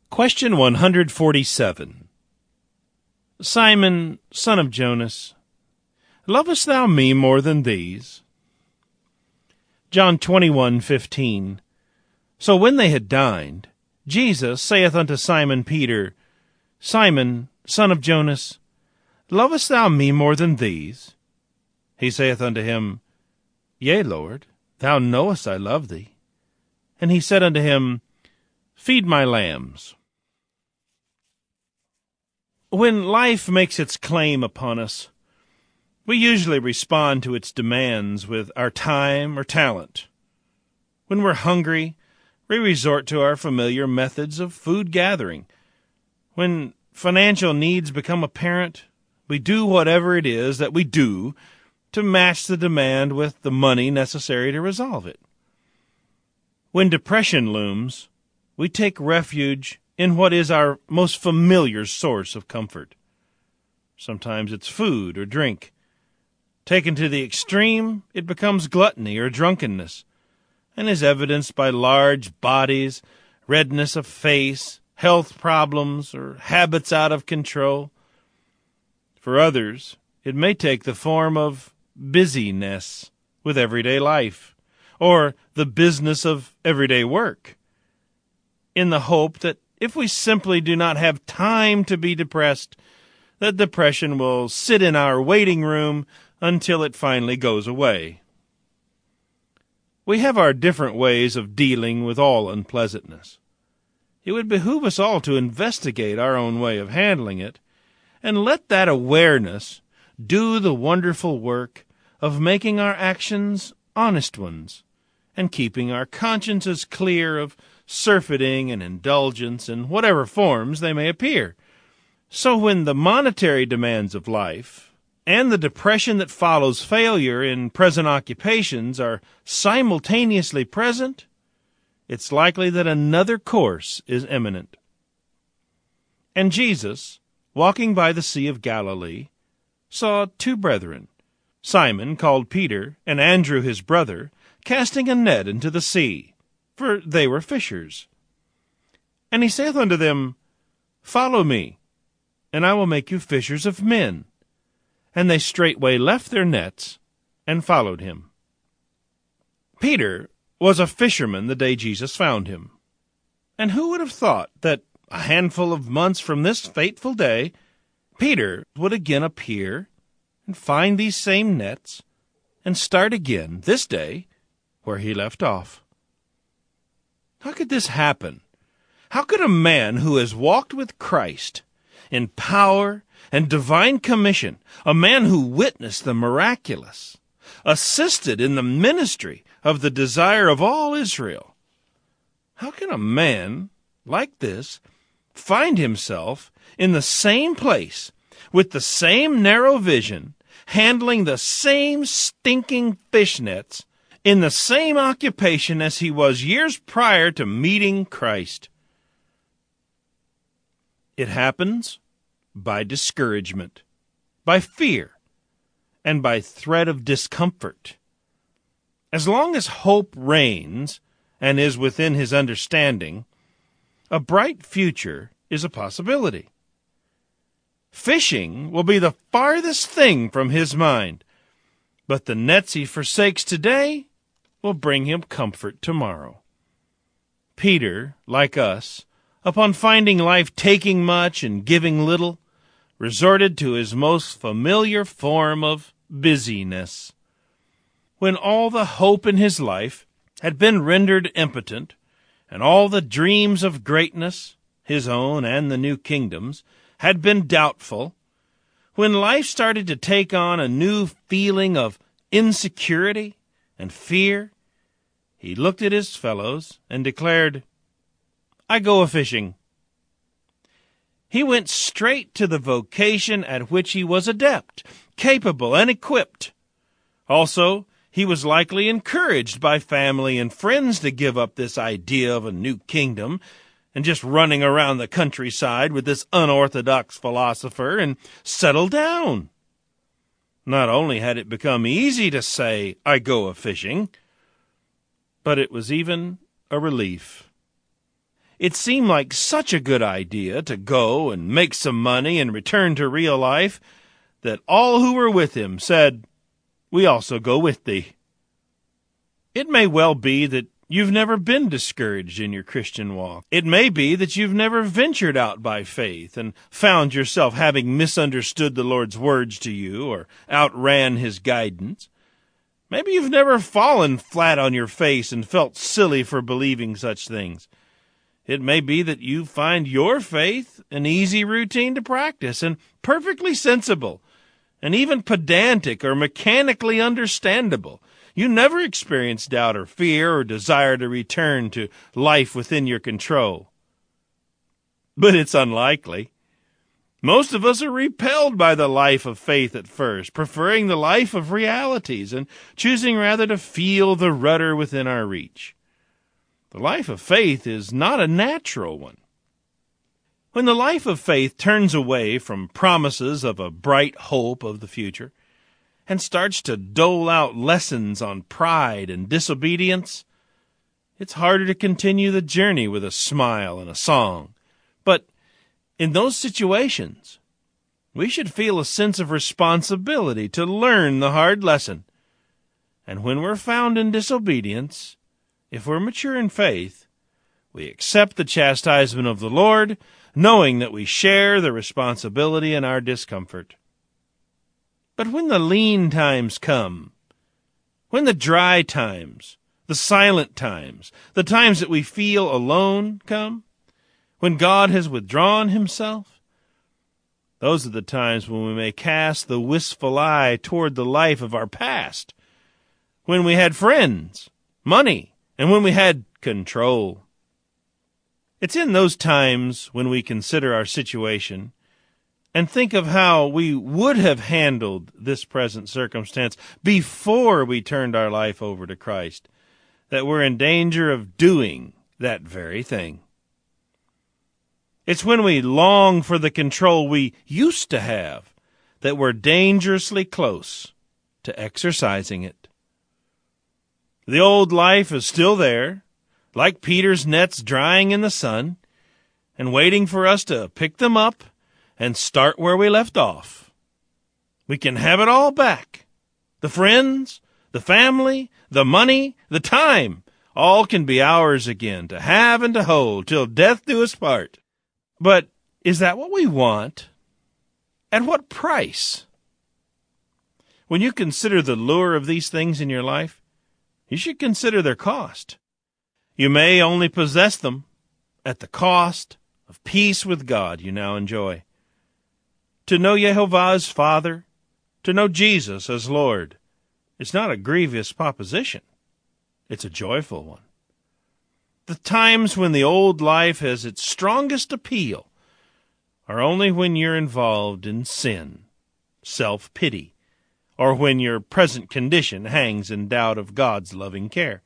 Question 147. Simon, son of Jonas, lovest thou me more than these? John 21:15. So when they had dined, Jesus saith unto Simon Peter, Simon, son of Jonas, lovest thou me more than these? He saith unto him, Yea, Lord, thou knowest I love thee. And he said unto him, Feed my lambs. When life makes its claim upon us, we usually respond to its demands with our time or talent. When we're hungry, we resort to our familiar methods of food gathering. When financial needs become apparent, we do whatever it is that we do to match the demand with the money necessary to resolve it. When depression looms, we take refuge in what is our most familiar source of comfort. Sometimes it's food or drink. Taken to the extreme, it becomes gluttony or drunkenness, and is evidenced by large bodies, redness of face, health problems, or habits out of control. For others, it may take the form of busyness with everyday life, or the business of everyday work, in the hope that if we simply do not have time to be depressed, that depression will sit in our waiting room until it finally goes away. We have our different ways of dealing with all unpleasantness. It would behoove us all to investigate our own way of handling it, and let that awareness do the wonderful work of making our actions honest ones, and keeping our consciences clear of surfeiting and indulgence in whatever forms they may appear. So when the monetary demands of life and the depression that follows failure in present occupations are simultaneously present, it's likely that another course is imminent. And Jesus, walking by the Sea of Galilee, saw two brethren, Simon called Peter, and Andrew his brother, casting a net into the sea, for they were fishers. And he saith unto them, Follow me, and I will make you fishers of men. And they straightway left their nets, and followed him. Peter was a fisherman the day Jesus found him. And who would have thought that a handful of months from this fateful day, Peter would again appear and find these same nets, and start again this day where he left off? How could this happen? How could a man who has walked with Christ in power and divine commission, a man who witnessed the miraculous, assisted in the ministry of the desire of all Israel, how can a man like this find himself in the same place with the same narrow vision, handling the same stinking fish nets, in the same occupation as he was years prior to meeting Christ? It happens by discouragement, by fear, and by threat of discomfort. As long as hope reigns and is within his understanding, a bright future is a possibility. Fishing will be the farthest thing from his mind, but the nets he forsakes today will bring him comfort tomorrow. Peter, like us, upon finding life taking much and giving little, resorted to his most familiar form of busyness. When all the hope in his life had been rendered impotent, and all the dreams of greatness, his own and the new kingdom's, had been doubtful, when life started to take on a new feeling of insecurity and fear, he looked at his fellows and declared, I go a-fishing. He went straight to the vocation at which he was adept, capable, and equipped. Also, he was likely encouraged by family and friends to give up this idea of a new kingdom and just running around the countryside with this unorthodox philosopher and settle down. Not only had it become easy to say, I go a-fishing, but it was even a relief. It seemed like such a good idea to go and make some money and return to real life that all who were with him said, "We also go with thee." It may well be that you've never been discouraged in your Christian walk. It may be that you've never ventured out by faith and found yourself having misunderstood the Lord's words to you or outran his guidance. Maybe you've never fallen flat on your face and felt silly for believing such things. It may be that you find your faith an easy routine to practice and perfectly sensible and even pedantic or mechanically understandable. You never experience doubt or fear or desire to return to life within your control. But it's unlikely. Most of us are repelled by the life of faith at first, preferring the life of realities and choosing rather to feel the rudder within our reach. The life of faith is not a natural one. When the life of faith turns away from promises of a bright hope of the future and starts to dole out lessons on pride and disobedience, it's harder to continue the journey with a smile and a song. But in those situations, we should feel a sense of responsibility to learn the hard lesson. And when we're found in disobedience, if we're mature in faith, we accept the chastisement of the Lord, knowing that we share the responsibility in our discomfort. But when the lean times come, when the dry times, the silent times, the times that we feel alone come, when God has withdrawn himself, those are the times when we may cast the wistful eye toward the life of our past, when we had friends, money, and when we had control. It's in those times when we consider our situation and think of how we would have handled this present circumstance before we turned our life over to Christ that we're in danger of doing that very thing. It's when we long for the control we used to have that we're dangerously close to exercising it. The old life is still there, like Peter's nets drying in the sun, and waiting for us to pick them up and start where we left off. We can have it all back. The friends, the family, the money, the time, all can be ours again to have and to hold till death do us part. But is that what we want? At what price? When you consider the lure of these things in your life, you should consider their cost. You may only possess them at the cost of peace with God you now enjoy. To know Jehovah as Father, to know Jesus as Lord, it's not a grievous proposition. It's a joyful one. The times when the old life has its strongest appeal are only when you're involved in sin, self-pity, or when your present condition hangs in doubt of God's loving care.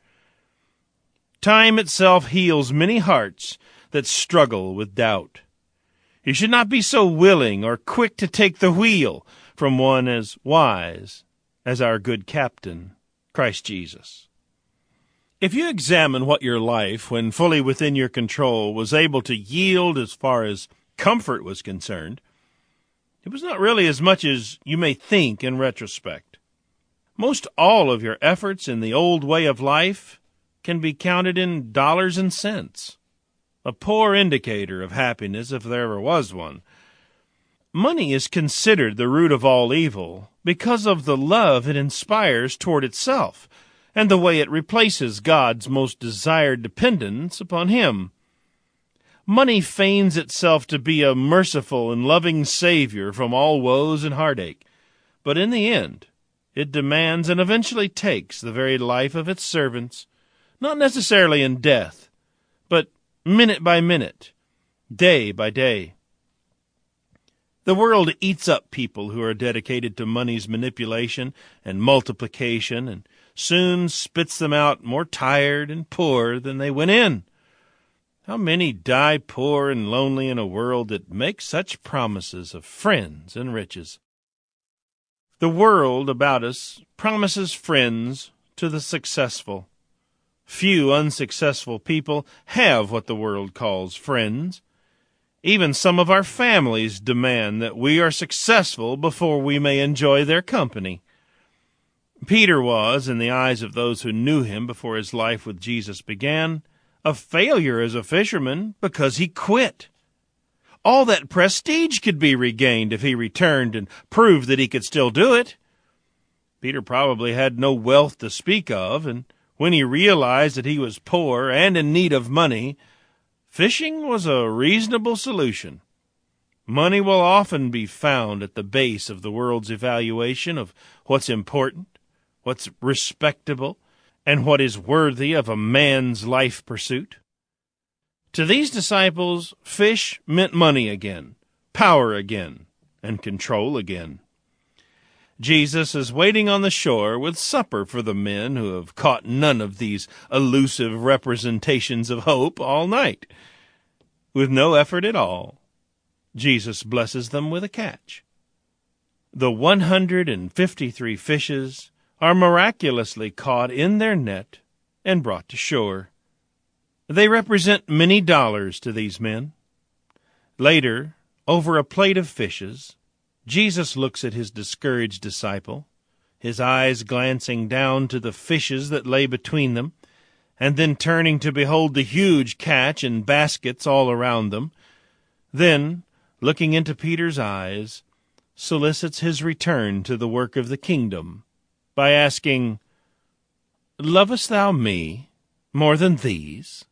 Time itself heals many hearts that struggle with doubt. You should not be so willing or quick to take the wheel from one as wise as our good captain, Christ Jesus. If you examine what your life, when fully within your control, was able to yield as far as comfort was concerned, it was not really as much as you may think in retrospect. Most all of your efforts in the old way of life can be counted in dollars and cents, a poor indicator of happiness if there ever was one. Money is considered the root of all evil because of the love it inspires toward itself and the way it replaces God's most desired dependence upon Him. Money feigns itself to be a merciful and loving Savior from all woes and heartache, but in the end, it demands and eventually takes the very life of its servants, not necessarily in death, but minute by minute, day by day. The world eats up people who are dedicated to money's manipulation and multiplication and soon spits them out more tired and poor than they went in. How many die poor and lonely in a world that makes such promises of friends and riches? The world about us promises friends to the successful, Few unsuccessful people have what the world calls friends. Even some of our families demand that we are successful before we may enjoy their company. Peter was, in the eyes of those who knew him before his life with Jesus began, a failure as a fisherman because he quit. All that prestige could be regained if he returned and proved that he could still do it. Peter probably had no wealth to speak of, and when he realized that he was poor and in need of money, fishing was a reasonable solution. Money will often be found at the base of the world's evaluation of what's important, what's respectable, and what is worthy of a man's life pursuit. To these disciples, fish meant money again, power again, and control again. Jesus is waiting on the shore with supper for the men who have caught none of these elusive representations of hope all night. With no effort at all, Jesus blesses them with a catch. The 153 fishes are miraculously caught in their net and brought to shore. They represent many dollars to these men. Later, over a plate of fishes, Jesus looks at his discouraged disciple, his eyes glancing down to the fishes that lay between them, and then turning to behold the huge catch in baskets all around them. Then, looking into Peter's eyes, solicits his return to the work of the kingdom by asking, "Lovest thou me more than these?"